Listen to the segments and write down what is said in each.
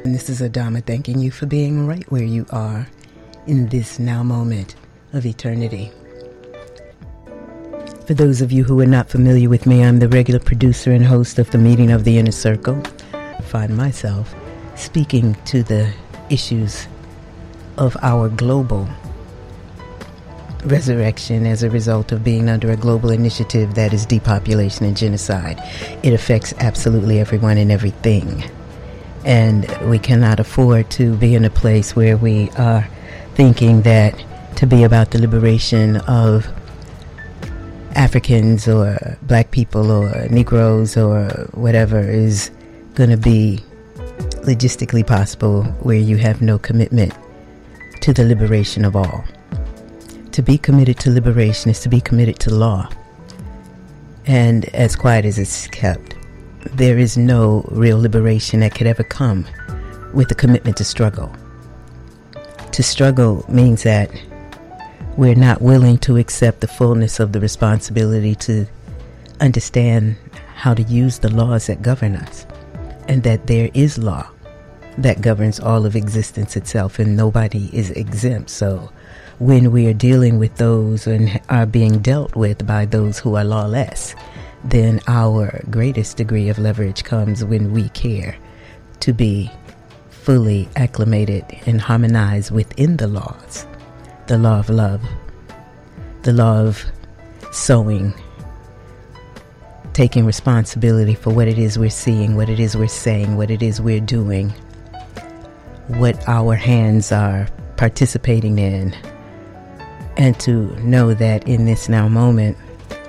And this is Adama thanking you for being right where you are in this now moment of eternity. For those of you who are not familiar with me, I'm the regular producer and host of the Meeting of the Inner Circle. I find myself speaking to the issues of our global resurrection as a result of being under a global initiative that is depopulation and genocide. It affects absolutely everyone and everything. And we cannot afford to be in a place where we are thinking that to be about the liberation of Africans or black people or Negroes or whatever is going to be logistically possible where you have no commitment to the liberation of all. To be committed to liberation is to be committed to law. And as quiet as it's kept, there is no real liberation that could ever come with a commitment to struggle. To struggle means that we're not willing to accept the fullness of the responsibility to understand how to use the laws that govern us, and that there is law that governs all of existence itself, and nobody is exempt. So when we are dealing with those and are being dealt with by those who are lawless, then our greatest degree of leverage comes when we care to be fully acclimated and harmonized within the laws. The law of love, the law of sowing, taking responsibility for what it is we're seeing, what it is we're saying, what it is we're doing, what our hands are participating in, and to know that in this now moment,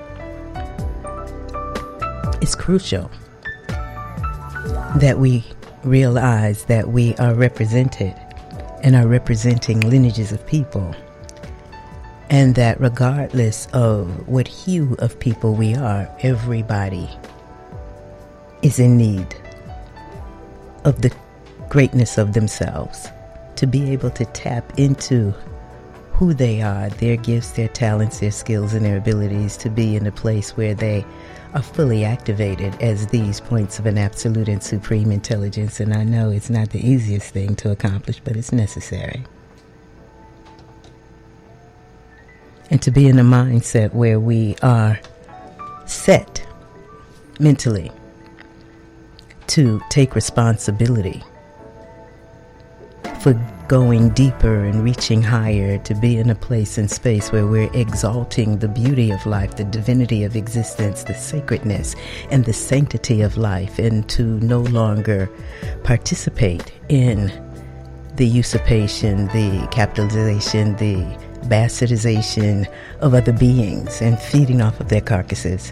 it's crucial that we realize that we are represented and are representing lineages of people, and that regardless of what hue of people we are, everybody is in need of the greatness of themselves, to be able to tap into who they are, their gifts, their talents, their skills, and their abilities, to be in a place where they are fully activated as these points of an absolute and supreme intelligence. And I know it's not the easiest thing to accomplish, but it's necessary. And to be in a mindset where we are set mentally to take responsibility for going deeper and reaching higher, to be in a place and space where we're exalting the beauty of life, the divinity of existence, the sacredness and the sanctity of life, and to no longer participate in the usurpation, the capitalization, the bastardization of other beings and feeding off of their carcasses,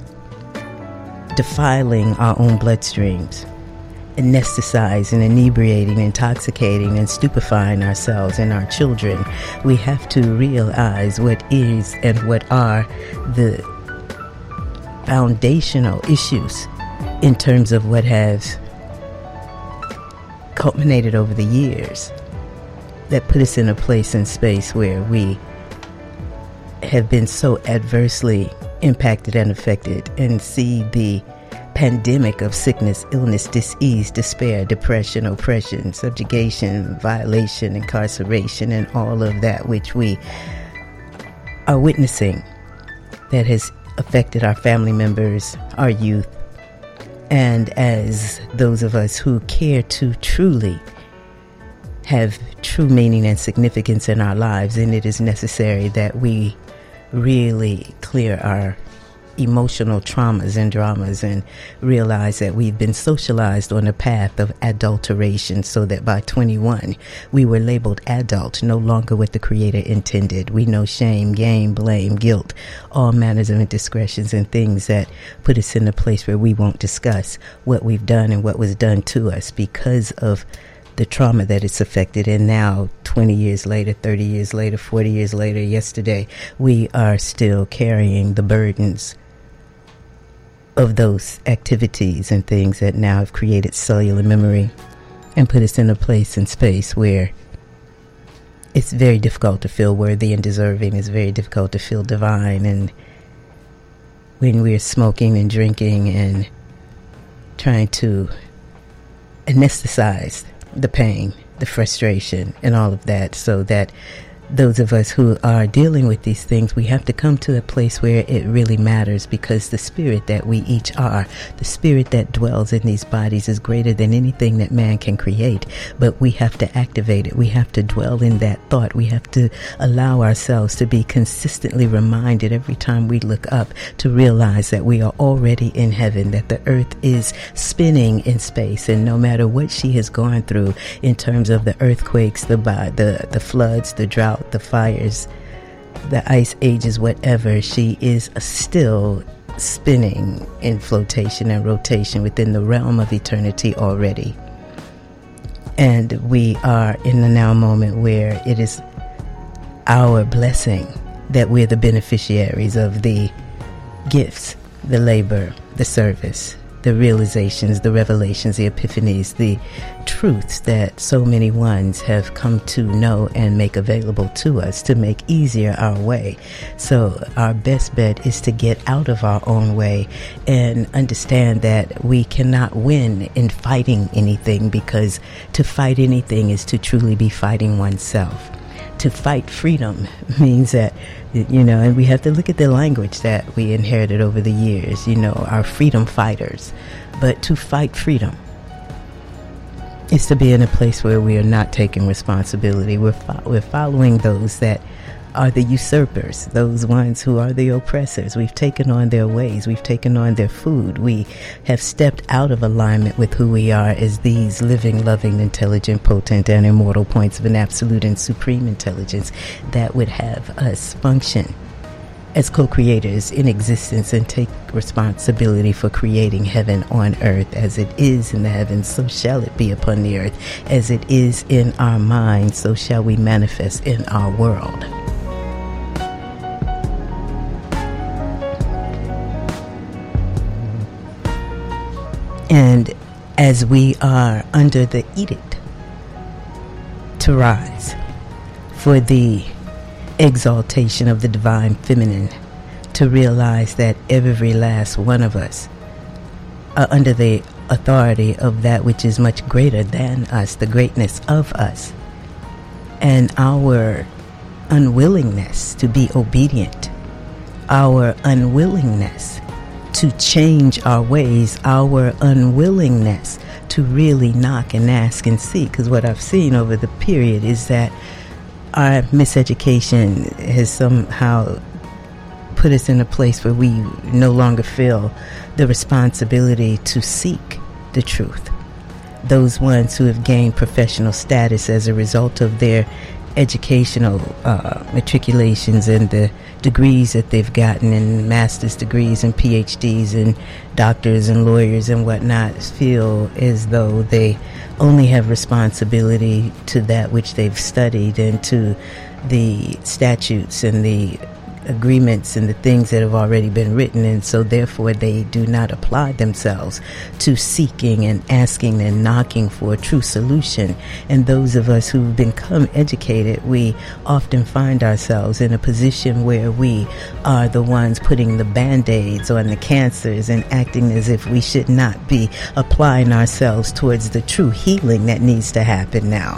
defiling our own bloodstreams, anesthetizing, inebriating, intoxicating, and stupefying ourselves and our children. We have to realize what is and what are the foundational issues in terms of what has culminated over the years that put us in a place and space where we have been so adversely impacted and affected, and see the pandemic of sickness, illness, disease, despair, depression, oppression, subjugation, violation, incarceration, and all of that which we are witnessing that has affected our family members, our youth, and as those of us who care to truly have true meaning and significance in our lives. And it is necessary that we really clear our emotional traumas and dramas and realize that we've been socialized on a path of adulteration, so that by 21 we were labeled adult, no longer what the Creator intended. We know shame, game, blame, guilt, all manners of indiscretions and things that put us in a place where we won't discuss what we've done and what was done to us because of the trauma that it's affected. And now 20 years later, 30 years later, 40 years later, yesterday, we are still carrying the burdens of those activities and things that now have created cellular memory and put us in a place and space where it's very difficult to feel worthy and deserving. It's very difficult to feel divine. And when we're smoking and drinking and trying to anesthetize the pain, the frustration, and all of that, so that those of us who are dealing with these things, we have to come to a place where it really matters, because the spirit that we each are, the spirit that dwells in these bodies, is greater than anything that man can create. But we have to activate it. We have to dwell in that thought. We have to allow ourselves to be consistently reminded every time we look up to realize that we are already in heaven, that the earth is spinning in space, and no matter what she has gone through in terms of the earthquakes, the floods, the drought, the fires, the ice ages, whatever, she is still spinning in flotation and rotation within the realm of eternity already. And we are in the now moment where it is our blessing that we're the beneficiaries of the gifts, the labor, the service, the realizations, the revelations, the epiphanies, the truths that so many ones have come to know and make available to us to make easier our way. So our best bet is to get out of our own way and understand that we cannot win in fighting anything, because to fight anything is to truly be fighting oneself. To fight freedom means that, and we have to look at the language that we inherited over the years, our freedom fighters. But to fight freedom is to be in a place where we are not taking responsibility. We're following those that are the usurpers, those ones who are the oppressors. We've taken on their ways. We've taken on their food. We have stepped out of alignment with who we are as these living, loving, intelligent, potent, and immortal points of an absolute and supreme intelligence that would have us function as co-creators in existence and take responsibility for creating heaven on earth. As it is in the heavens, so shall it be upon the earth. As it is in our minds, so shall we manifest in our world. And as we are under the edict to rise for the exaltation of the divine feminine, to realize that every last one of us are under the authority of that which is much greater than us, the greatness of us, and our unwillingness to be obedient, our unwillingness to change our ways, our unwillingness to really knock and ask and seek. Because what I've seen over the period is that our miseducation has somehow put us in a place where we no longer feel the responsibility to seek the truth. Those ones who have gained professional status as a result of their educational matriculations and the degrees that they've gotten, and master's degrees and PhDs and doctors and lawyers and whatnot, feel as though they only have responsibility to that which they've studied and to the statutes and the agreements and the things that have already been written, and so therefore they do not apply themselves to seeking and asking and knocking for a true solution. And those of us who've become educated, we often find ourselves in a position where we are the ones putting the band-aids on the cancers and acting as if we should not be applying ourselves towards the true healing that needs to happen now.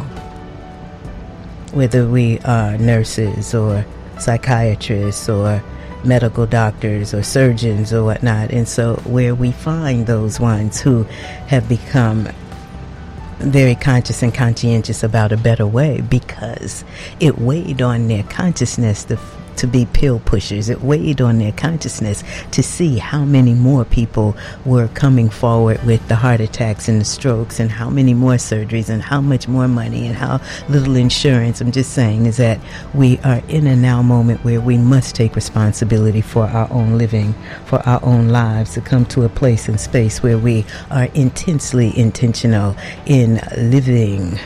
Whether we are nurses or psychiatrists or medical doctors or surgeons or whatnot. And so where we find those ones who have become very conscious and conscientious about a better way, because it weighed on their consciousness to be pill pushers. It weighed on their consciousness to see how many more people were coming forward with the heart attacks and the strokes, and how many more surgeries, and how much more money, and how little insurance. I'm just saying is that we are in a now moment where we must take responsibility for our own living, for our own lives, to come to a place and space where we are intensely intentional in living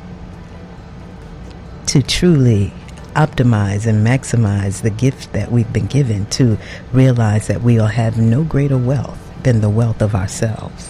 to truly optimize and maximize the gift that we've been given, to realize that we will have no greater wealth than the wealth of ourselves.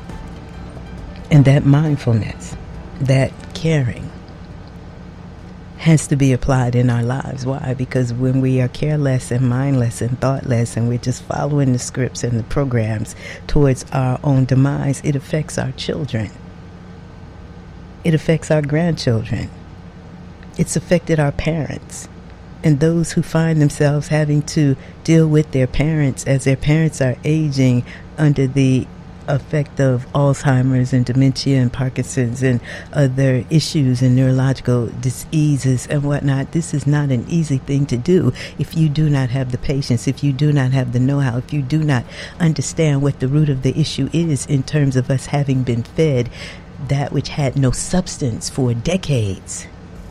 And that mindfulness, that caring, has to be applied in our lives. Why? Because when we are careless and mindless and thoughtless and we're just following the scripts and the programs towards our own demise, it affects our children. It affects our grandchildren. It's affected our parents and those who find themselves having to deal with their parents as their parents are aging under the effect of Alzheimer's and dementia and Parkinson's and other issues and neurological diseases and whatnot. This is not an easy thing to do if you do not have the patience, if you do not have the know-how, if you do not understand what the root of the issue is in terms of us having been fed that which had no substance for decades.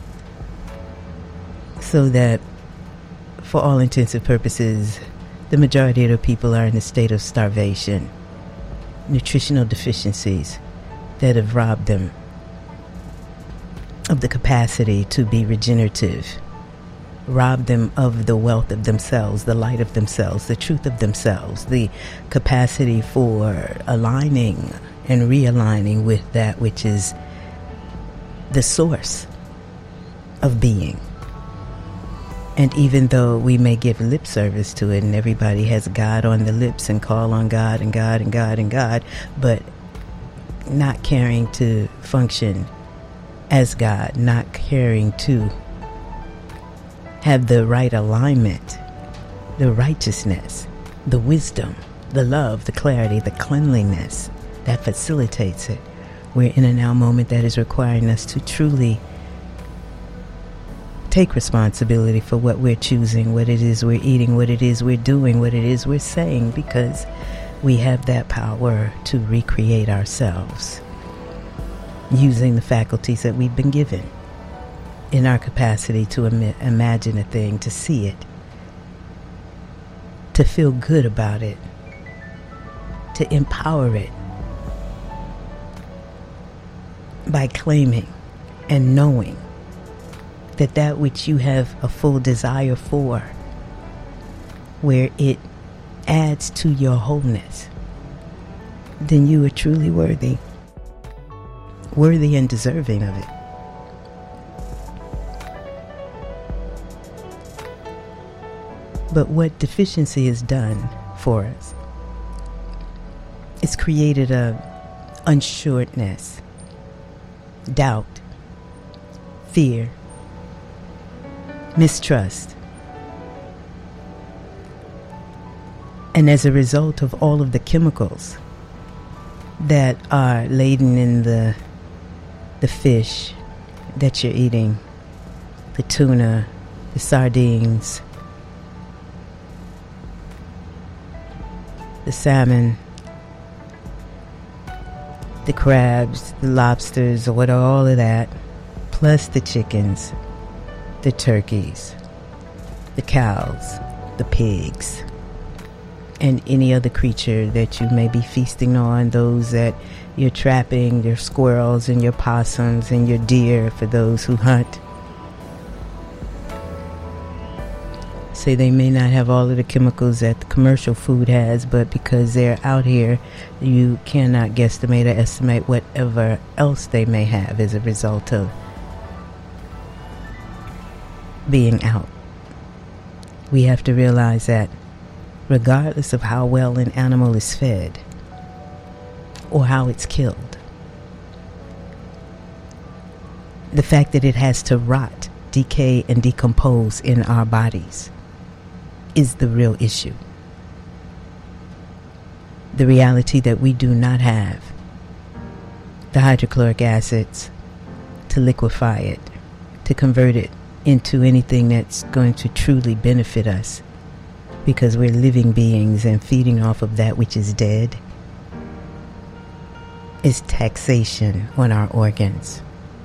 So that, for all intents and purposes, the majority of the people are in a state of starvation, nutritional deficiencies that have robbed them of the capacity to be regenerative, robbed them of the wealth of themselves, the light of themselves, the truth of themselves, the capacity for aligning and realigning with that which is the source of being. And even though we may give lip service to it and everybody has God on the lips and call on God and God and God and God, but not caring to function as God, not caring to have the right alignment, the righteousness, the wisdom, the love, the clarity, the cleanliness that facilitates it. We're in a now moment that is requiring us to truly take responsibility for what we're choosing, what it is we're eating, what it is we're doing, what it is we're saying, because we have that power to recreate ourselves using the faculties that we've been given in our capacity to imagine a thing, to see it, to feel good about it, to empower it by claiming and knowing that which you have a full desire for, where it adds to your wholeness, then you are truly worthy and deserving of it. But what deficiency has done for us, it's created a unsureness, doubt, fear, mistrust. And as a result of all of the chemicals that are laden in the fish that you're eating, the tuna, the sardines, the salmon, the crabs, the lobsters, or what, all of that, plus the chickens, the turkeys, the cows, the pigs, and any other creature that you may be feasting on, those that you're trapping, your squirrels and your possums and your deer for those who hunt. Say they may not have all of the chemicals that the commercial food has, but because they're out here, you cannot guesstimate or estimate whatever else they may have as a result of being out. We have to realize that regardless of how well an animal is fed or how it's killed, the fact that it has to rot, decay, and decompose in our bodies is the real issue. The reality that we do not have the hydrochloric acids to liquefy it, to convert it into anything that's going to truly benefit us, because we're living beings and feeding off of that which is dead, is taxation on our organs.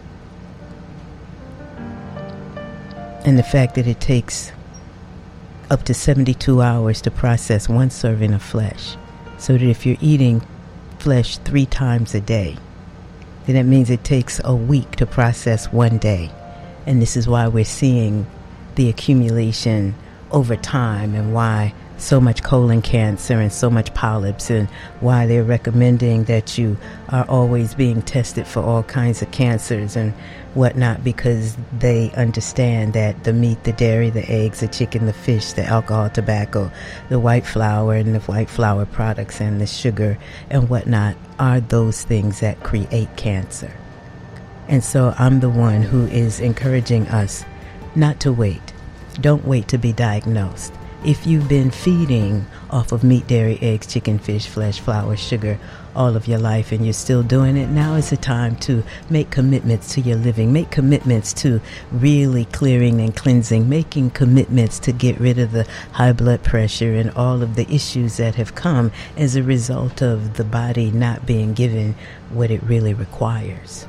And the fact that it takes up to 72 hours to process one serving of flesh, so that if you're eating flesh 3 times a day, then that means it takes a week to process one day. And this is why we're seeing the accumulation over time, and why so much colon cancer and so much polyps, and why they're recommending that you are always being tested for all kinds of cancers and whatnot, because they understand that the meat, the dairy, the eggs, the chicken, the fish, the alcohol, tobacco, the white flour and the white flour products and the sugar and whatnot are those things that create cancer. And so I'm the one who is encouraging us not to wait. Don't wait to be diagnosed. If you've been feeding off of meat, dairy, eggs, chicken, fish, flesh, flour, sugar all of your life and you're still doing it, now is the time to make commitments to your living. Make commitments to really clearing and cleansing. Making commitments to get rid of the high blood pressure and all of the issues that have come as a result of the body not being given what it really requires.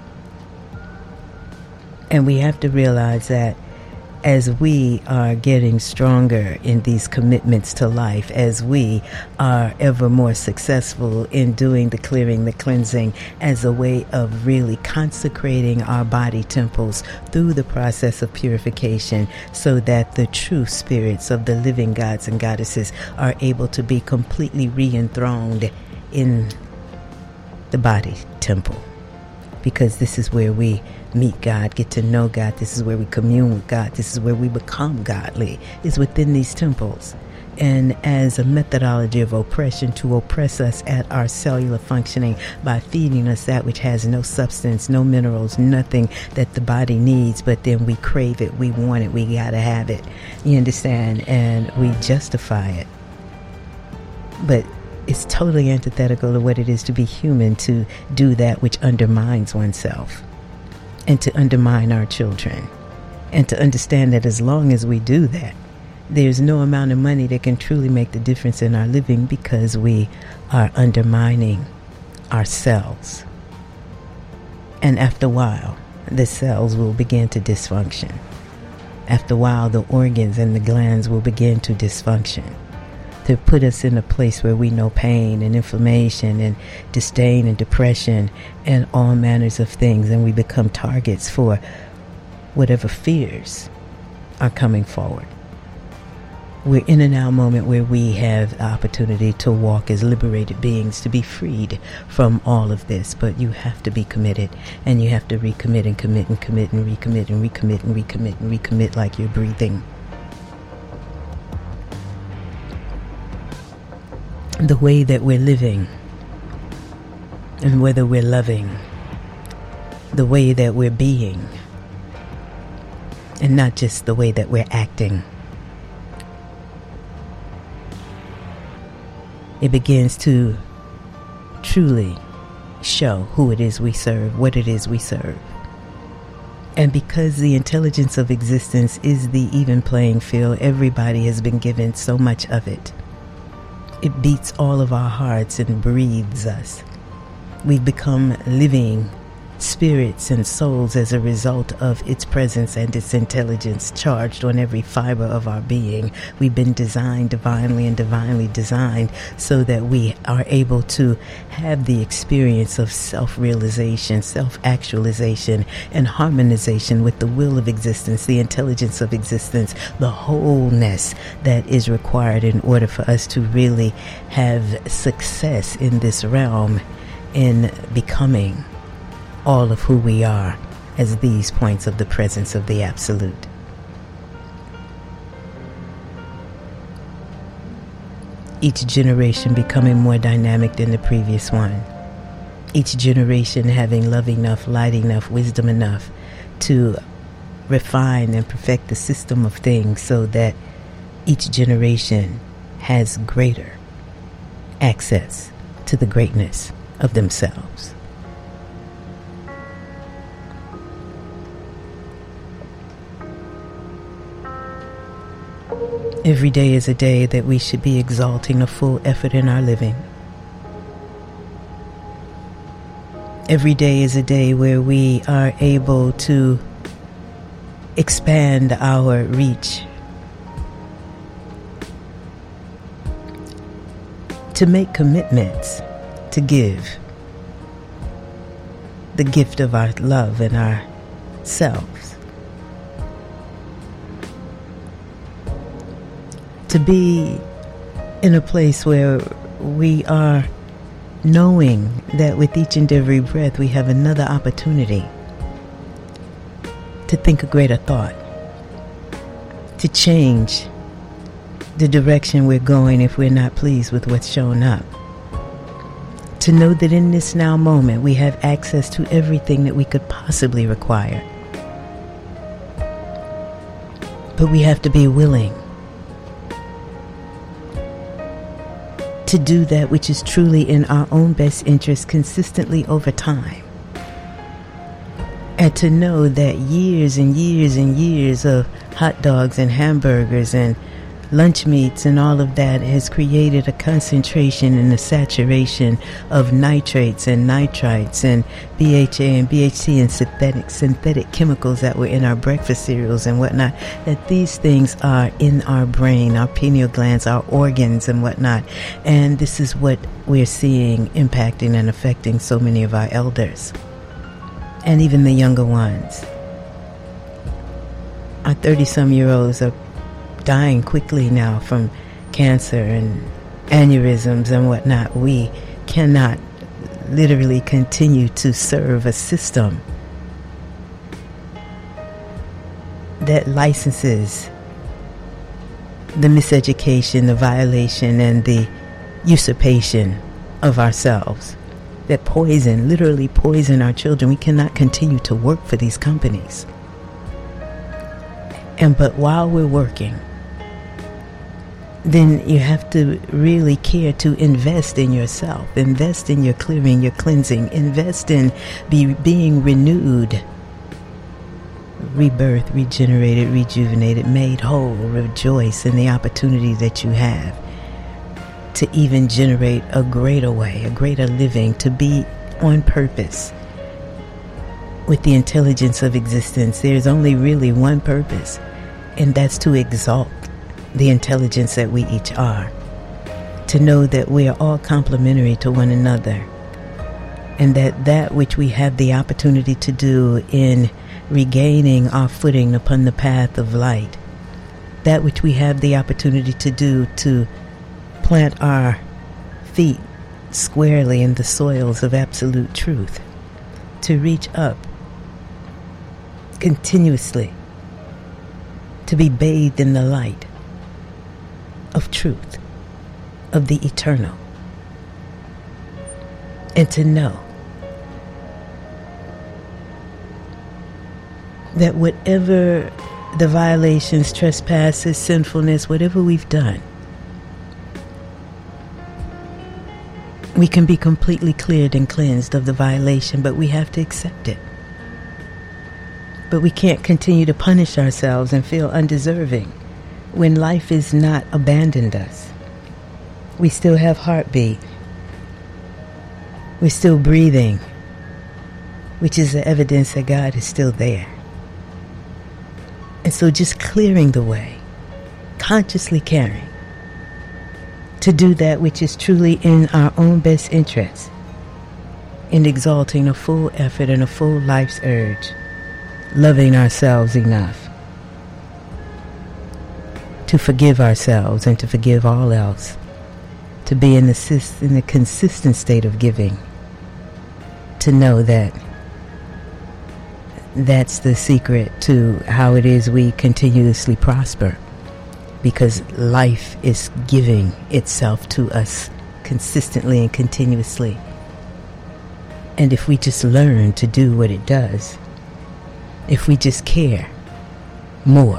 And we have to realize that as we are getting stronger in these commitments to life, as we are ever more successful in doing the clearing, the cleansing, as a way of really consecrating our body temples through the process of purification, so that the true spirits of the living gods and goddesses are able to be completely re-enthroned in the body temple. Because this is where we meet God, get to know God. This is where we commune with God. This is where we become godly, is within these temples. And as a methodology of oppression, to oppress us at our cellular functioning by feeding us that which has no substance, no minerals, nothing that the body needs, but then we crave it, we want it, we gotta have it. You understand? And we justify it. But it's totally antithetical to what it is to be human, to do that which undermines oneself, and to undermine our children, and to understand that as long as we do that, there's no amount of money that can truly make the difference in our living, because we are undermining ourselves. And after a while, the cells will begin to dysfunction. After a while, the organs and the glands will begin to dysfunction, to put us in a place where we know pain and inflammation and disdain and depression and all manners of things, and we become targets for whatever fears are coming forward. We're in a now moment where we have the opportunity to walk as liberated beings, to be freed from all of this, but you have to be committed, and you have to recommit and commit and commit and recommit and recommit and recommit and recommit like you're breathing. The way that we're living, and whether we're loving, the way that we're being, and not just the way that we're acting. It begins to truly show who it is we serve, what it is we serve. And because the intelligence of existence is the even playing field, everybody has been given so much of it. It beats all of our hearts and breathes us. We've become living spirits and souls as a result of its presence and its intelligence charged on every fiber of our being. We've been designed divinely and divinely designed so that we are able to have the experience of self-realization, self-actualization, and harmonization with the will of existence, the intelligence of existence, the wholeness that is required in order for us to really have success in this realm, in becoming all of who we are as these points of the presence of the Absolute. Each generation becoming more dynamic than the previous one. Each generation having love enough, light enough, wisdom enough to refine and perfect the system of things so that each generation has greater access to the greatness of themselves. Every day is a day that we should be exalting a full effort in our living. Every day is a day where we are able to expand our reach, to make commitments to give the gift of our love and ourselves, to be in a place where we are knowing that with each and every breath we have another opportunity to think a greater thought, to change the direction we're going if we're not pleased with what's shown up. To know that in this now moment we have access to everything that we could possibly require. But we have to be willing to do that which is truly in our own best interest consistently over time. And to know that years and years and years of hot dogs and hamburgers and lunch meats and all of that has created a concentration and a saturation of nitrates and nitrites and BHA and BHC and synthetic chemicals that were in our breakfast cereals and whatnot, that these things are in our brain, our pineal glands, our organs and whatnot. And this is what we're seeing impacting and affecting so many of our elders and even the younger ones. Our 30-some-year-olds are dying quickly now from cancer and aneurysms and whatnot. We cannot literally continue to serve a system that licenses the miseducation, the violation, and the usurpation of ourselves, that literally poison our children. We cannot continue to work for these companies. But while we're working, then you have to really care to invest in yourself, invest in your clearing, your cleansing, invest in being renewed, rebirth, regenerated, rejuvenated, made whole. Rejoice in the opportunity that you have to even generate a greater way, a greater living, to be on purpose with the intelligence of existence. There's only really one purpose, and that's to exalt the intelligence that we each are, to know that we are all complementary to one another, and that which we have the opportunity to do in regaining our footing upon the path of light, that which we have the opportunity to do to plant our feet squarely in the soils of absolute truth, to reach up continuously, to be bathed in the light of truth, of the eternal, and to know that whatever the violations, trespasses, sinfulness, whatever we've done, we can be completely cleared and cleansed of the violation, but we have to accept it. But we can't continue to punish ourselves and feel undeserving when life has not abandoned us. We still have heartbeat. We're still breathing, which is the evidence that God is still there. And so just clearing the way, consciously caring to do that which is truly in our own best interest, in exalting a full effort and a full life's urge, loving ourselves enough to forgive ourselves and to forgive all else, to be in the consistent state of giving, to know that that's the secret to how it is we continuously prosper, because life is giving itself to us consistently and continuously. And if we just learn to do what it does, if we just care more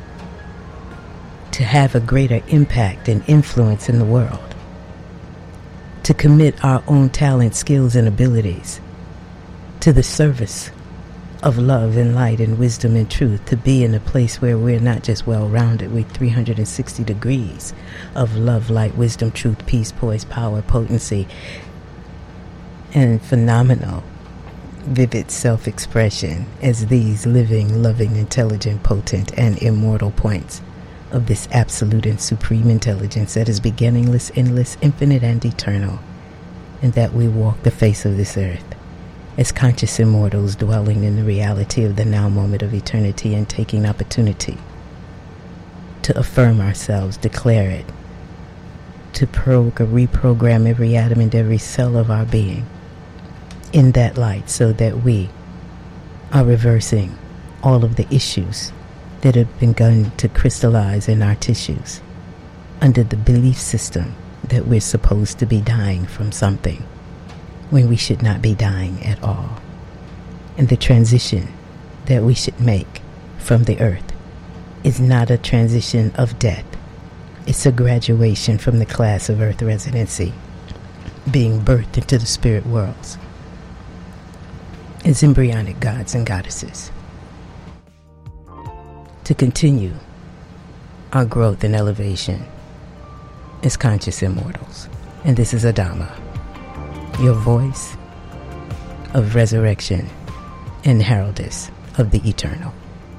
to have a greater impact and influence in the world, to commit our own talent, skills, and abilities to the service of love and light and wisdom and truth, to be in a place where we're not just well-rounded, we're 360 degrees of love, light, wisdom, truth, peace, poise, power, potency, and phenomenal, vivid self-expression as these living, loving, intelligent, potent, and immortal points of this absolute and supreme intelligence that is beginningless, endless, infinite, and eternal, and that we walk the face of this earth as conscious immortals dwelling in the reality of the now moment of eternity and taking opportunity to affirm ourselves, declare it, to reprogram every atom and every cell of our being in that light, so that we are reversing all of the issues that have begun to crystallize in our tissues under the belief system that we're supposed to be dying from something when we should not be dying at all. And the transition that we should make from the earth is not a transition of death. It's a graduation from the class of earth residency, being birthed into the spirit worlds as embryonic gods and goddesses, to continue our growth and elevation as conscious immortals. And this is Adama, your voice of resurrection and heraldess of the eternal.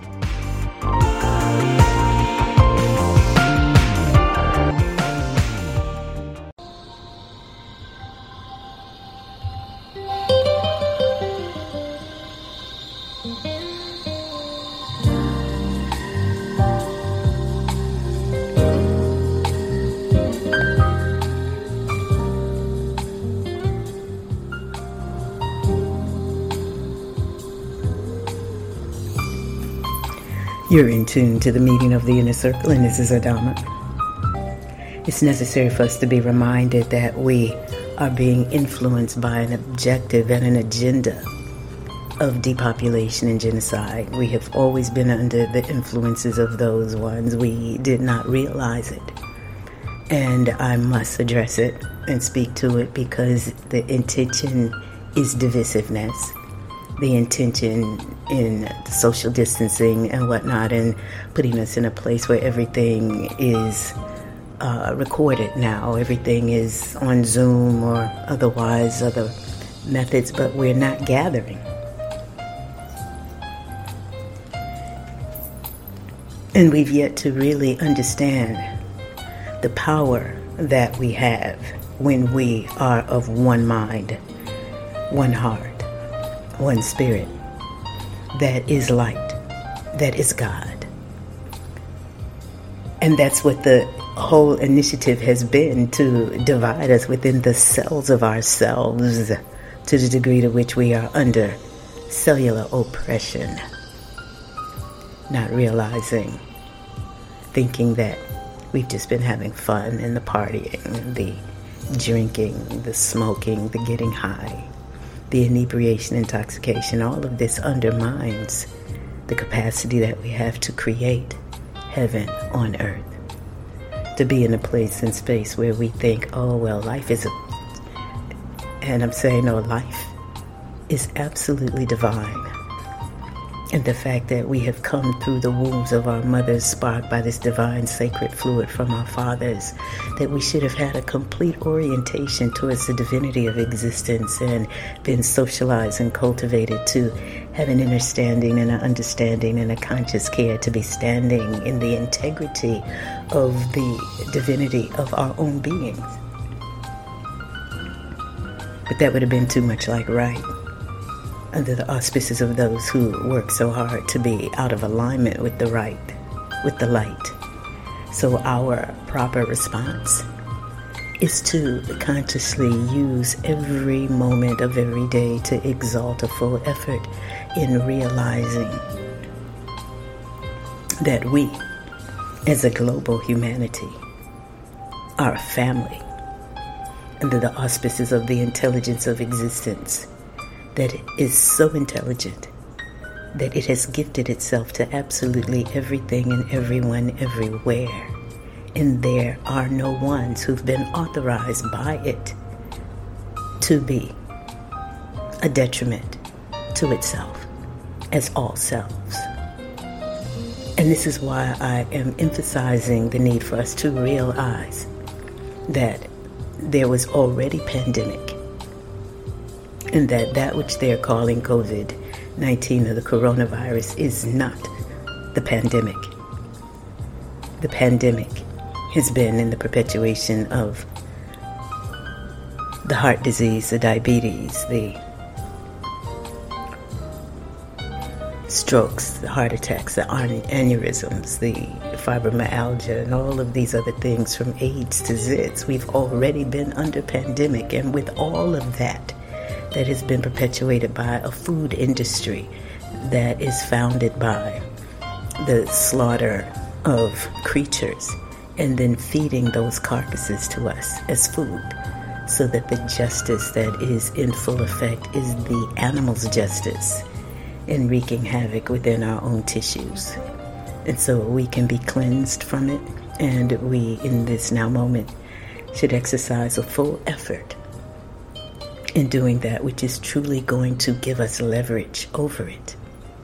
You're in tune to the meeting of the inner circle, and this is Adama. It's necessary for us to be reminded that we are being influenced by an objective and an agenda of depopulation and genocide. We have always been under the influences of those ones. We did not realize it. And I must address it and speak to it, because the intention is divisiveness. The intention in the social distancing and whatnot, and putting us in a place where everything is recorded now. Everything is on Zoom or otherwise other methods, but we're not gathering. And we've yet to really understand the power that we have when we are of one mind, one heart, one spirit, that is light, that is God. And that's what the whole initiative has been, to divide us within the cells of ourselves to the degree to which we are under cellular oppression, not realizing, thinking that we've just been having fun and the partying, the drinking, the smoking, the getting high, the inebriation, intoxication. All of this undermines the capacity that we have to create heaven on earth, to be in a place and space where we think, oh, well, life is and I'm saying, no, life is absolutely divine. And the fact that we have come through the wombs of our mothers, sparked by this divine sacred fluid from our fathers, that we should have had a complete orientation towards the divinity of existence and been socialized and cultivated to have an understanding and a conscious care to be standing in the integrity of the divinity of our own beings. But that would have been too much like right, under the auspices of those who work so hard to be out of alignment with the right, with the light. So our proper response is to consciously use every moment of every day to exalt a full effort in realizing that we, as a global humanity, are a family under the auspices of the intelligence of existence, that is so intelligent that it has gifted itself to absolutely everything and everyone everywhere. And there are no ones who've been authorized by it to be a detriment to itself as all selves. And this is why I am emphasizing the need for us to realize that there was already pandemic, and that which they're calling COVID-19 or the coronavirus is not the pandemic. The pandemic has been in the perpetuation of the heart disease, the diabetes, the strokes, the heart attacks, the aneurysms, the fibromyalgia, and all of these other things from AIDS to zits. We've already been under pandemic, and with all of that has been perpetuated by a food industry that is founded by the slaughter of creatures and then feeding those carcasses to us as food, so that the justice that is in full effect is the animal's justice in wreaking havoc within our own tissues. And so we can be cleansed from it, and we, in this now moment, should exercise a full effort in doing that which is truly going to give us leverage over it.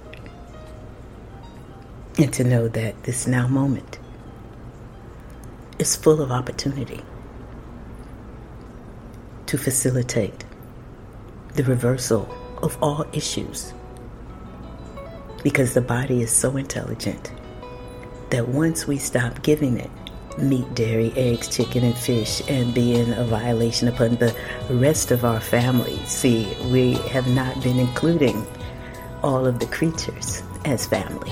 And to know that this now moment is full of opportunity to facilitate the reversal of all issues. Because the body is so intelligent that once we stop giving it meat, dairy, eggs, chicken, and fish, and being a violation upon the rest of our family, see, we have not been including all of the creatures as family.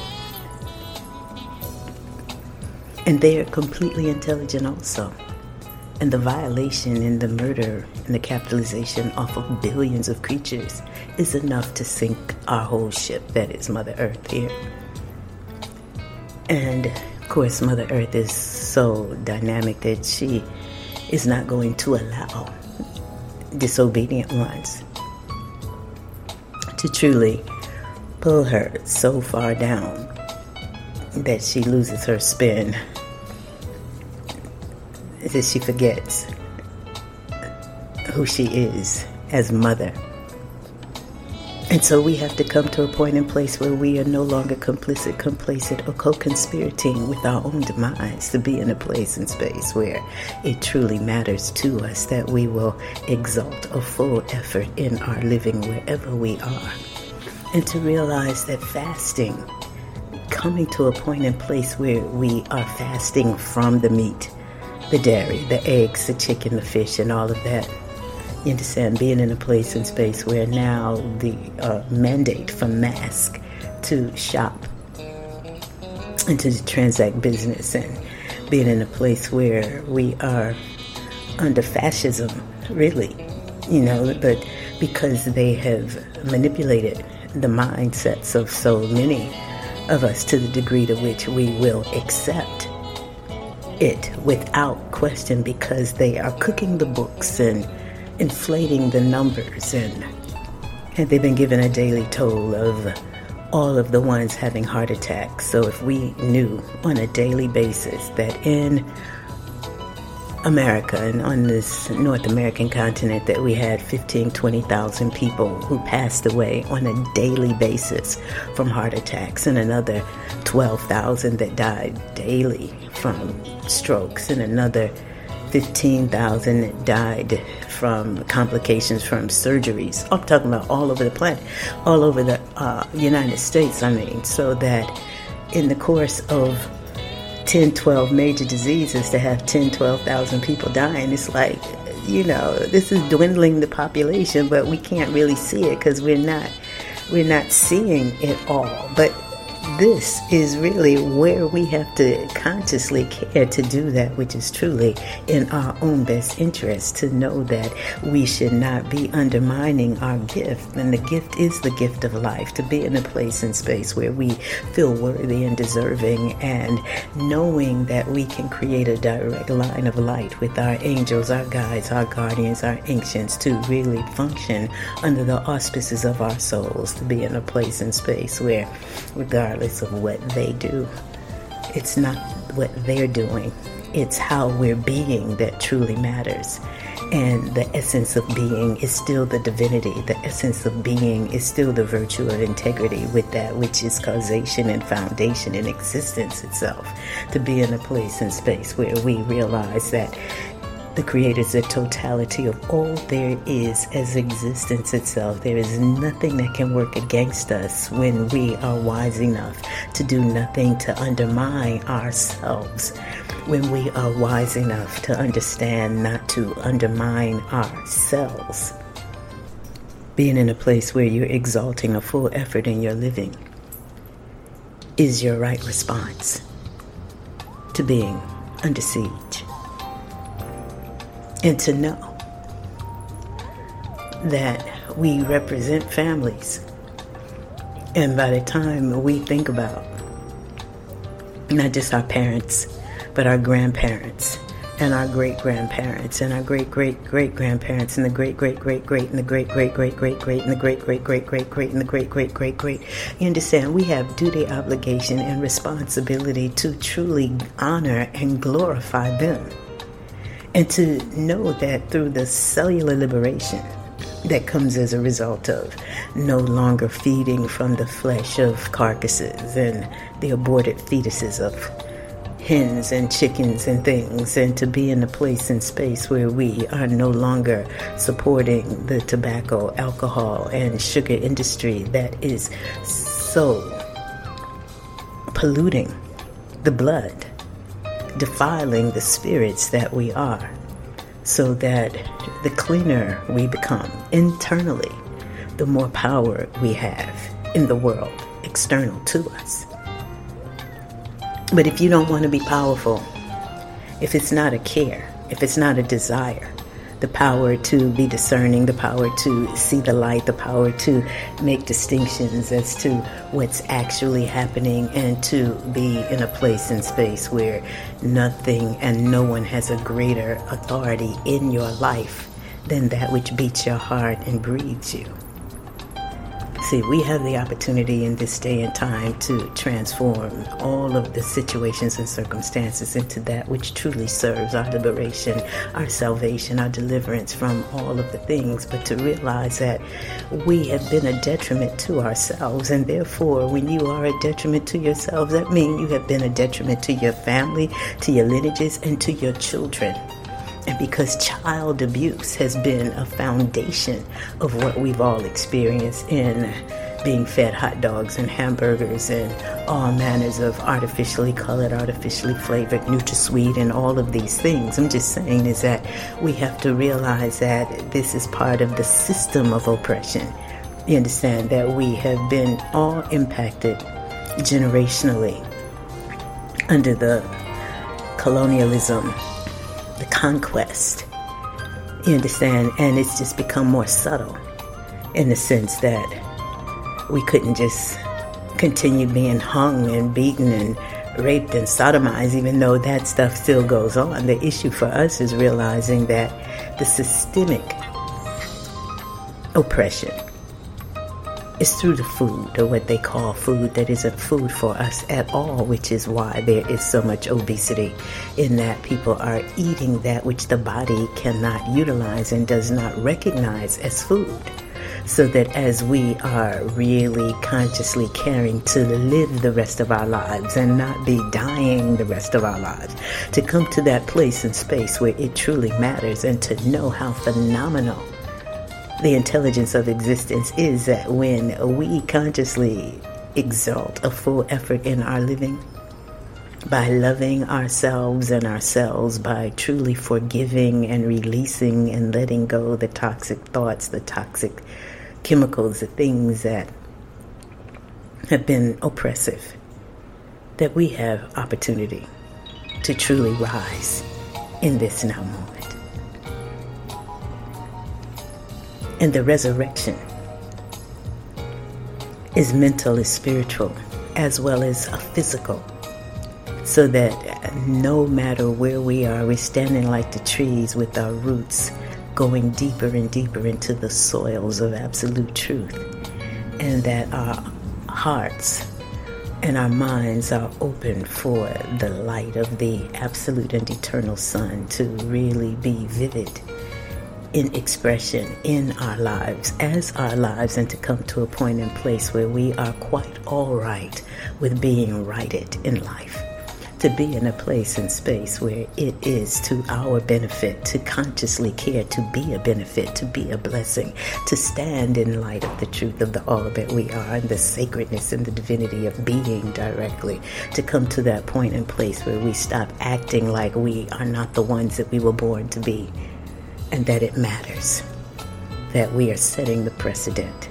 And they are completely intelligent also. And the violation and the murder and the capitalization off of billions of creatures is enough to sink our whole ship, that is Mother Earth here. And of course, Mother Earth is so dynamic that she is not going to allow disobedient ones to truly pull her so far down that she loses her spin, that she forgets who she is as mother. And so we have to come to a point and place where we are no longer complicit, complacent, or co-conspirating with our own demise, to be in a place and space where it truly matters to us that we will exalt a full effort in our living wherever we are. And to realize that fasting, coming to a point and place where we are fasting from the meat, the dairy, the eggs, the chicken, the fish, and all of that. You understand, being in a place and space where now the mandate from mask to shop and to transact business, and being in a place where we are under fascism, really, but because they have manipulated the mindsets of so many of us to the degree to which we will accept it without question, because they are cooking the books and inflating the numbers, and they've been given a daily toll of all of the ones having heart attacks. So if we knew on a daily basis that in America and on this North American continent that we had 15,000, 20,000 people who passed away on a daily basis from heart attacks, and another 12,000 that died daily from strokes, and another 15,000 that died from complications from surgeries. I'm talking about all over the planet, all over the United States, so that in the course of 10, 12 major diseases, to have 10, 12,000 people dying, it's like, this is dwindling the population, but we can't really see it because we're not seeing it all. But this is really where we have to consciously care to do that which is truly in our own best interest, to know that we should not be undermining our gift. And the gift is the gift of life, to be in a place and space where we feel worthy and deserving, and knowing that we can create a direct line of light with our angels, our guides, our guardians, our ancients, to really function under the auspices of our souls, to be in a place and space where, regardless of what they do, it's not what they're doing, it's how we're being that truly matters. And the essence of being is still the divinity. The essence of being is still the virtue of integrity with that which is causation and foundation and existence itself. To be in a place and space where we realize that the Creator is the totality of all there is as existence itself. There is nothing that can work against us when we are wise enough to do nothing to undermine ourselves. When we are wise enough to understand not to undermine ourselves. Being in a place where you're exalting a full effort in your living is your right response. to being under siege. And to know that we represent families. And by the time we think about not just our parents, but our grandparents and our great-grandparents and our great-great-great-grandparents and the great-great-great-great and the great-great-great-great-great and the great-great-great-great-great and the great-great-great-great. You understand, we have duty, obligation, and responsibility to truly honor and glorify them. And to know that through the cellular liberation that comes as a result of no longer feeding from the flesh of carcasses and the aborted fetuses of hens and chickens and things, and to be in a place and space where we are no longer supporting the tobacco, alcohol, and sugar industry that is so polluting the blood, defiling the spirits that we are, so that the cleaner we become internally, the more power we have in the world external to us. But if you don't want to be powerful, if it's not a care, if it's not a desire, the power to be discerning, the power to see the light, the power to make distinctions as to what's actually happening, and to be in a place and space where nothing and no one has a greater authority in your life than that which beats your heart and breathes you. See, we have the opportunity in this day and time to transform all of the situations and circumstances into that which truly serves our liberation, our salvation, our deliverance from all of the things, but to realize that we have been a detriment to ourselves, and therefore when you are a detriment to yourselves, that means you have been a detriment to your family, to your lineages, and to your children. And because child abuse has been a foundation of what we've all experienced in being fed hot dogs and hamburgers and all manners of artificially colored, artificially flavored NutraSweet and all of these things, I'm just saying is that we have to realize that this is part of the system of oppression. You understand that we have been all impacted generationally under the colonialism, the conquest, you understand, and it's just become more subtle in the sense that we couldn't just continue being hung and beaten and raped and sodomized, even though that stuff still goes on. The issue for us is realizing that the systemic oppression is through the food, or what they call food that isn't food for us at all, which is why there is so much obesity, in that people are eating that which the body cannot utilize and does not recognize as food. So that as we are really consciously caring to live the rest of our lives and not be dying the rest of our lives, to come to that place and space where it truly matters, and to know how phenomenal the intelligence of existence is, that when we consciously exalt a full effort in our living, by loving ourselves and ourselves, by truly forgiving and releasing and letting go the toxic thoughts, the toxic chemicals, the things that have been oppressive, that we have opportunity to truly rise in this now moment. And the resurrection is mental, is spiritual, as well as a physical. So that no matter where we are, we're standing like the trees with our roots going deeper and deeper into the soils of absolute truth. And that our hearts and our minds are open for the light of the absolute and eternal sun to really be vivid in expression in our lives, as our lives, and to come to a point and place where we are quite all right with being righted in life. To be in a place and space where it is to our benefit to consciously care, to be a benefit, to be a blessing, to stand in light of the truth of the all that we are, and the sacredness and the divinity of being directly, to come to that point and place where we stop acting like we are not the ones that we were born to be, and that it matters, that we are setting the precedent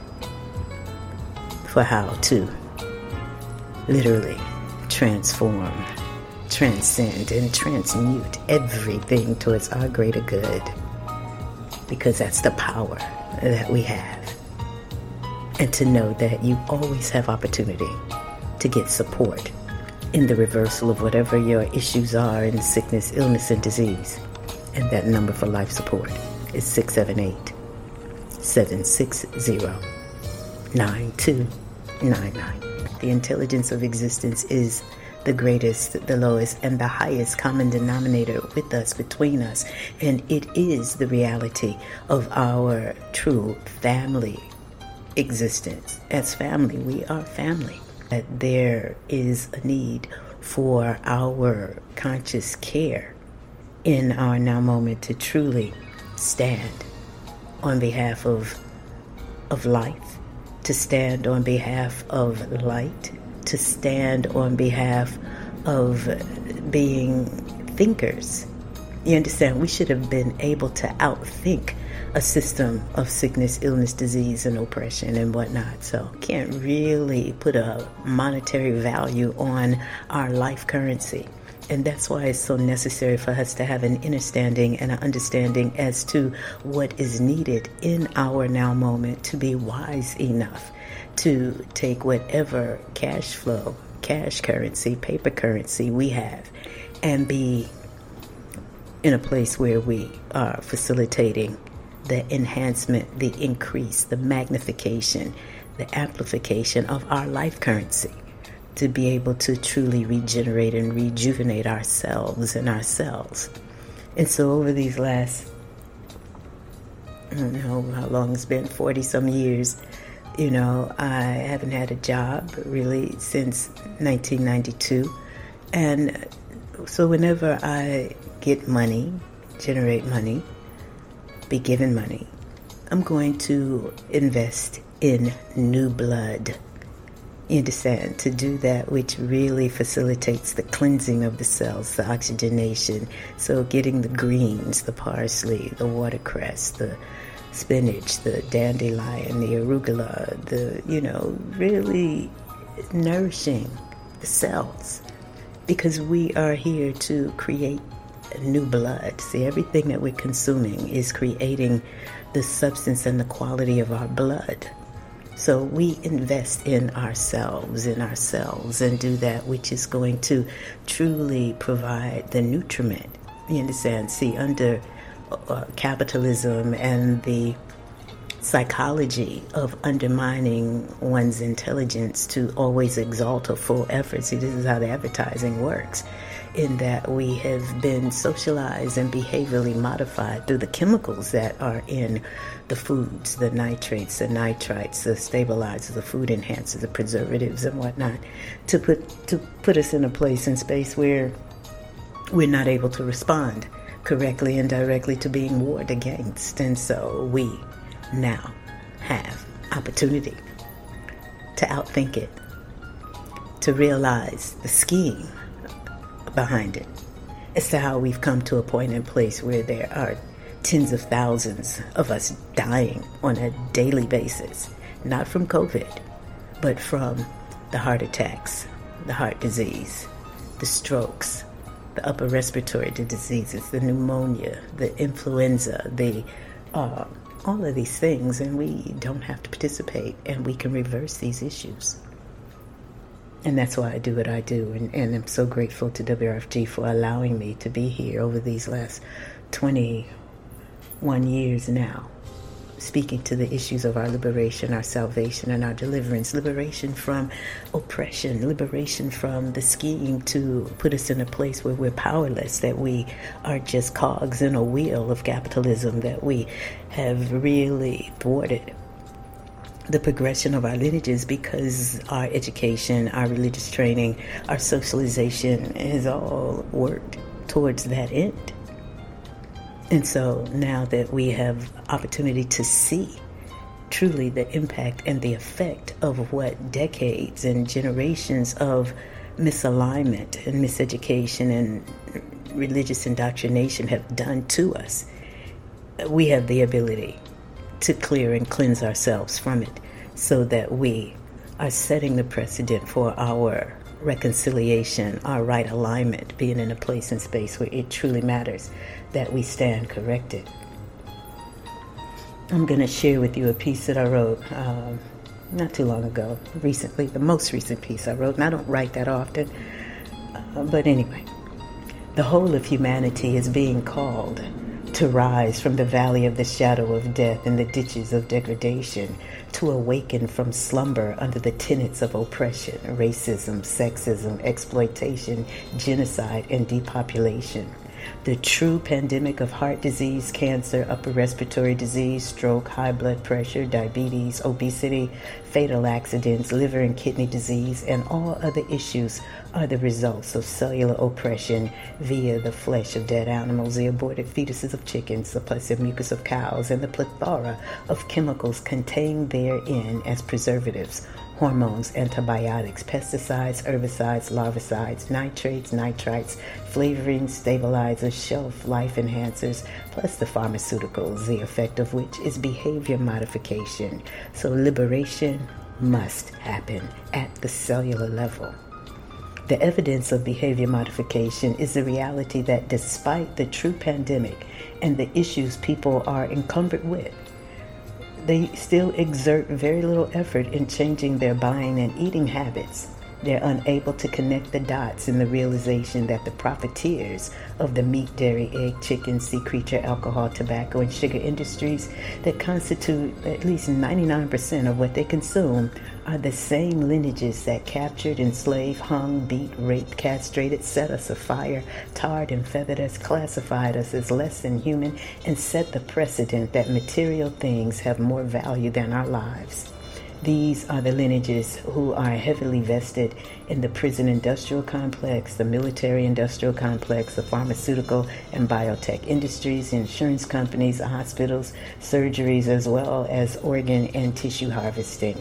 for how to literally transform transcend and transmute everything towards our greater good, because that's the power that we have. And to know that you always have opportunity to get support in the reversal of whatever your issues are in sickness, illness, and disease. And that number for life support is 678-760-9299. The intelligence of existence is the greatest, the lowest, and the highest common denominator with us, between us. And it is the reality of our true family existence. As family, we are family. That there is a need for our conscious care in our now moment to truly stand on behalf of life, to stand on behalf of light, to stand on behalf of being thinkers. You understand? We should have been able to outthink a system of sickness, illness, disease, and oppression and whatnot. So can't really put a monetary value on our life currency. And that's why it's so necessary for us to have an understanding and an understanding as to what is needed in our now moment to be wise enough to take whatever cash flow, cash currency, paper currency we have, and be in a place where we are facilitating the enhancement, the increase, the magnification, the amplification of our life currency, to be able to truly regenerate and rejuvenate ourselves and ourselves. And so over these last, I don't know how long it's been, 40 some years, I haven't had a job really since 1992. And so whenever I get money, generate money, be given money, I'm going to invest in new blood. You understand? To do that which really facilitates the cleansing of the cells, the oxygenation. So getting the greens, the parsley, the watercress, the spinach, the dandelion, the arugula, really nourishing the cells. Because we are here to create new blood. See, everything that we're consuming is creating the substance and the quality of our blood. So we invest in ourselves, and do that which is going to truly provide the nutriment. You understand? See, under capitalism and the psychology of undermining one's intelligence to always exalt a full effort. See, this is how the advertising works, in that we have been socialized and behaviorally modified through the chemicals that are in the foods, the nitrates, the nitrites, the stabilizers, the food enhancers, the preservatives and whatnot, to put us in a place and space where we're not able to respond correctly and directly to being warred against. And so we now have opportunity to outthink it, to realize the scheme behind it, as to how we've come to a point and place where there are tens of thousands of us dying on a daily basis, not from COVID, but from the heart attacks, the heart disease, the strokes, the upper respiratory diseases, the pneumonia, the influenza, all of these things, and we don't have to participate, and we can reverse these issues. And that's why I do what I do, and I'm so grateful to WRFG for allowing me to be here over these last 21 years now, speaking to the issues of our liberation, our salvation, and our deliverance, liberation from oppression, liberation from the scheme to put us in a place where we're powerless, that we are just cogs in a wheel of capitalism, that we have really thwarted the progression of our lineages because our education, our religious training, our socialization has all worked towards that end. And so now that we have opportunity to see truly the impact and the effect of what decades and generations of misalignment and miseducation and religious indoctrination have done to us, we have the ability to clear and cleanse ourselves from it, so that we are setting the precedent for our reconciliation, our right alignment, being in a place and space where it truly matters that we stand corrected. I'm going to share with you a piece that I wrote not too long ago, recently, the most recent piece I wrote, and I don't write that often, but anyway. The whole of humanity is being called to rise from the valley of the shadow of death and the ditches of degradation, to awaken from slumber under the tenets of oppression, racism, sexism, exploitation, genocide, and depopulation. The true pandemic of heart disease, cancer, upper respiratory disease, stroke, high blood pressure, diabetes, obesity, fatal accidents, liver and kidney disease, and all other issues are the results of cellular oppression via the flesh of dead animals, the aborted fetuses of chickens, the pus mucus of cows, and the plethora of chemicals contained therein as preservatives, hormones, antibiotics, pesticides, herbicides, larvicides, nitrates, nitrites, flavorings, stabilizers, shelf life enhancers, plus the pharmaceuticals, the effect of which is behavior modification. So liberation must happen at the cellular level. The evidence of behavior modification is the reality that despite the true pandemic and the issues people are encumbered with, they still exert very little effort in changing their buying and eating habits. They're unable to connect the dots in the realization that the profiteers of the meat, dairy, egg, chicken, sea creature, alcohol, tobacco, and sugar industries that constitute at least 99% of what they consume are the same lineages that captured, enslaved, hung, beat, raped, castrated, set us afire, tarred and feathered us, classified us as less than human, and set the precedent that material things have more value than our lives. These are the lineages who are heavily vested in the prison industrial complex, the military industrial complex, the pharmaceutical and biotech industries, insurance companies, hospitals, surgeries, as well as organ and tissue harvesting.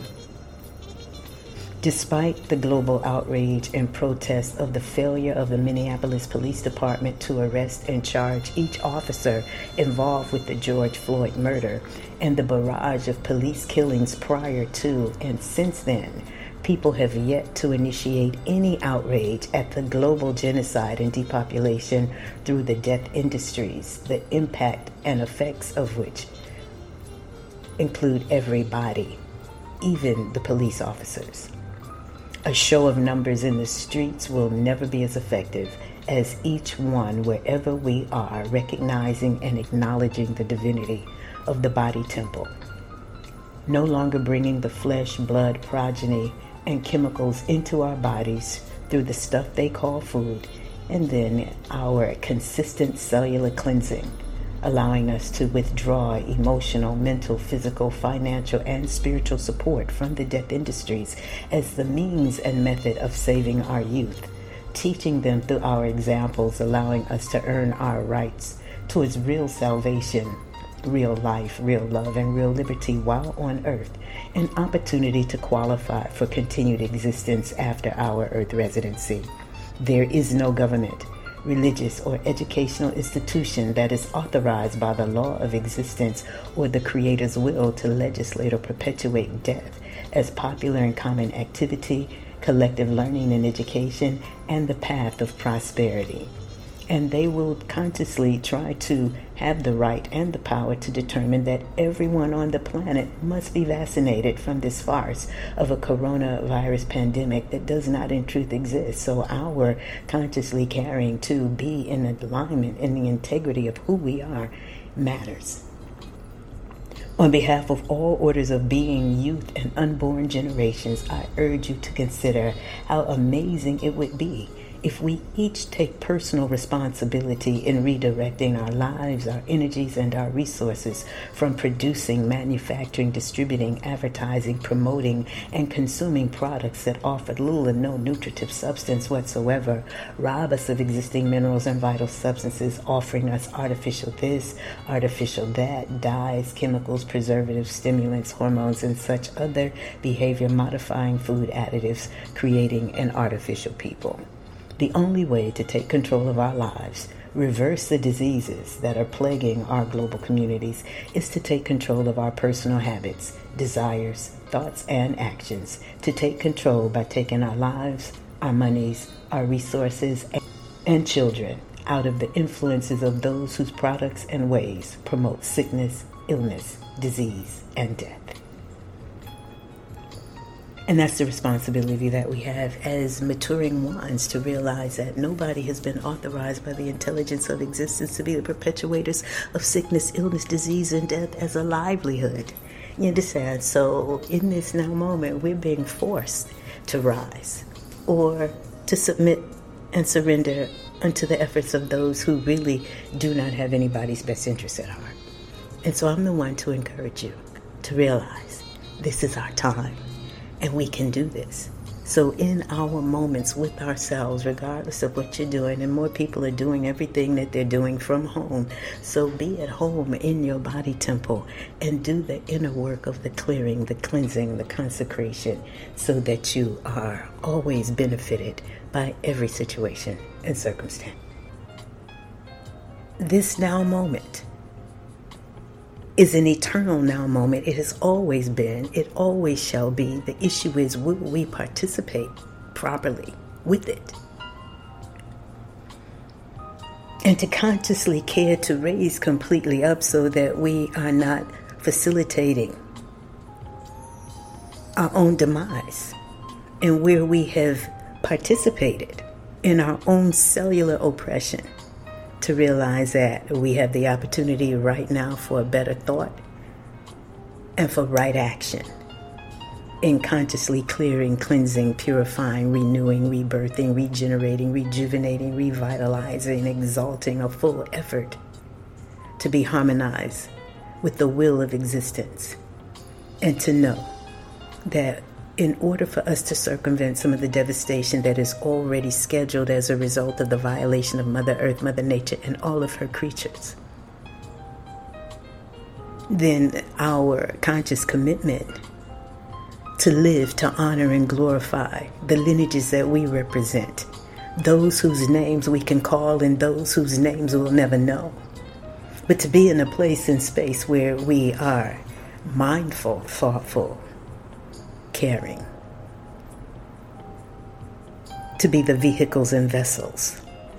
Despite the global outrage and protest of the failure of the Minneapolis Police Department to arrest and charge each officer involved with the George Floyd murder and the barrage of police killings prior to and since then, people have yet to initiate any outrage at the global genocide and depopulation through the death industries, the impact and effects of which include everybody, even the police officers. A show of numbers in the streets will never be as effective as each one, wherever we are, recognizing and acknowledging the divinity of the body temple. No longer bringing the flesh, blood, progeny, and chemicals into our bodies through the stuff they call food, and then our consistent cellular cleansing, allowing us to withdraw emotional, mental, physical, financial, and spiritual support from the death industries as the means and method of saving our youth, teaching them through our examples, allowing us to earn our rights towards real salvation, real life, real love, and real liberty while on earth, an opportunity to qualify for continued existence after our earth residency. There is no government, religious, or educational institution that is authorized by the law of existence or the Creator's will to legislate or perpetuate death as popular and common activity, collective learning and education, and the path of prosperity. And they will consciously try to have the right and the power to determine that everyone on the planet must be vaccinated from this farce of a coronavirus pandemic that does not in truth exist. So our consciously caring to be in alignment in the integrity of who we are matters. On behalf of all orders of being, youth, and unborn generations, I urge you to consider how amazing it would be if we each take personal responsibility in redirecting our lives, our energies, and our resources from producing, manufacturing, distributing, advertising, promoting, and consuming products that offer little or no nutritive substance whatsoever, rob us of existing minerals and vital substances, offering us artificial this, artificial that, dyes, chemicals, preservatives, stimulants, hormones, and such other behavior-modifying food additives, creating an artificial people. The only way to take control of our lives, reverse the diseases that are plaguing our global communities, is to take control of our personal habits, desires, thoughts, and actions, to take control by taking our lives, our monies, our resources, and children out of the influences of those whose products and ways promote sickness, illness, disease, and death. And that's the responsibility that we have as maturing ones, to realize that nobody has been authorized by the intelligence of existence to be the perpetuators of sickness, illness, disease, and death as a livelihood. You understand? So in this now moment, we're being forced to rise or to submit and surrender unto the efforts of those who really do not have anybody's best interest at heart. And so I'm the one to encourage you to realize this is our time. And we can do this. So in our moments with ourselves, regardless of what you're doing, and more people are doing everything that they're doing from home. So be at home in your body temple and do the inner work of the clearing, the cleansing, the consecration, so that you are always benefited by every situation and circumstance. This now moment is an eternal now moment. It has always been. It always shall be. The issue is, will we participate properly with it? And to consciously care to raise completely up so that we are not facilitating our own demise, and where we have participated in our own cellular oppression, to realize that we have the opportunity right now for a better thought and for right action in consciously clearing, cleansing, purifying, renewing, rebirthing, regenerating, rejuvenating, revitalizing, exalting, a full effort to be harmonized with the will of existence, and to know that in order for us to circumvent some of the devastation that is already scheduled as a result of the violation of Mother Earth, Mother Nature, and all of her creatures, then our conscious commitment to live, to honor, and glorify the lineages that we represent, those whose names we can call and those whose names we'll never know, but to be in a place and space where we are mindful, thoughtful, caring, to be the vehicles and vessels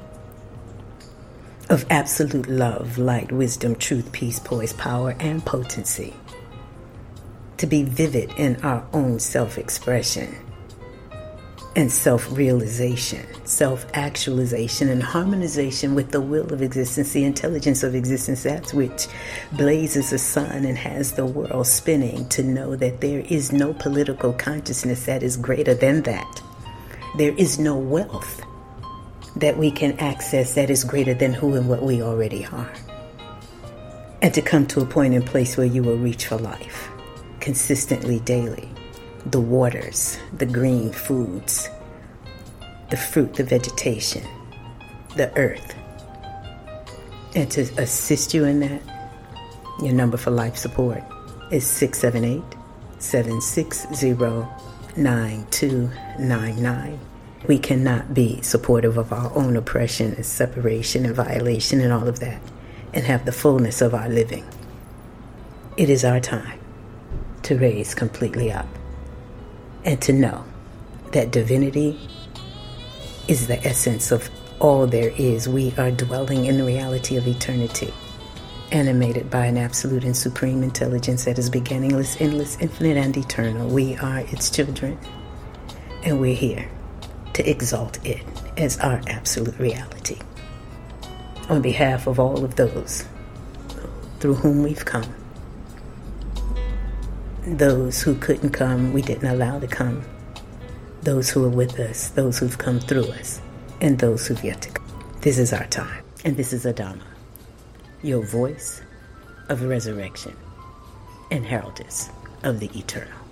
of absolute love, light, wisdom, truth, peace, poise, power, and potency, to be vivid in our own self-expression and self-realization, self-actualization, and harmonization with the will of existence, the intelligence of existence, that which blazes the sun and has the world spinning, to know that there is no political consciousness that is greater than that. There is no wealth that we can access that is greater than who and what we already are. And to come to a point and place where you will reach for life consistently, daily. The waters, the green foods, the fruit, the vegetation, the earth. And to assist you in that, your number for life support is 678-760-9299. We cannot be supportive of our own oppression and separation and violation and all of that and have the fullness of our living. It is our time to raise completely up and to know that divinity is the essence of all there is. We are dwelling in the reality of eternity, animated by an absolute and supreme intelligence that is beginningless, endless, infinite, and eternal. We are its children, and we're here to exalt it as our absolute reality. On behalf of all of those through whom we've come, those who couldn't come, we didn't allow to come, those who are with us, those who've come through us, and those who've yet to come. This is our time, and this is Adama, your voice of resurrection and heraldess of the eternal.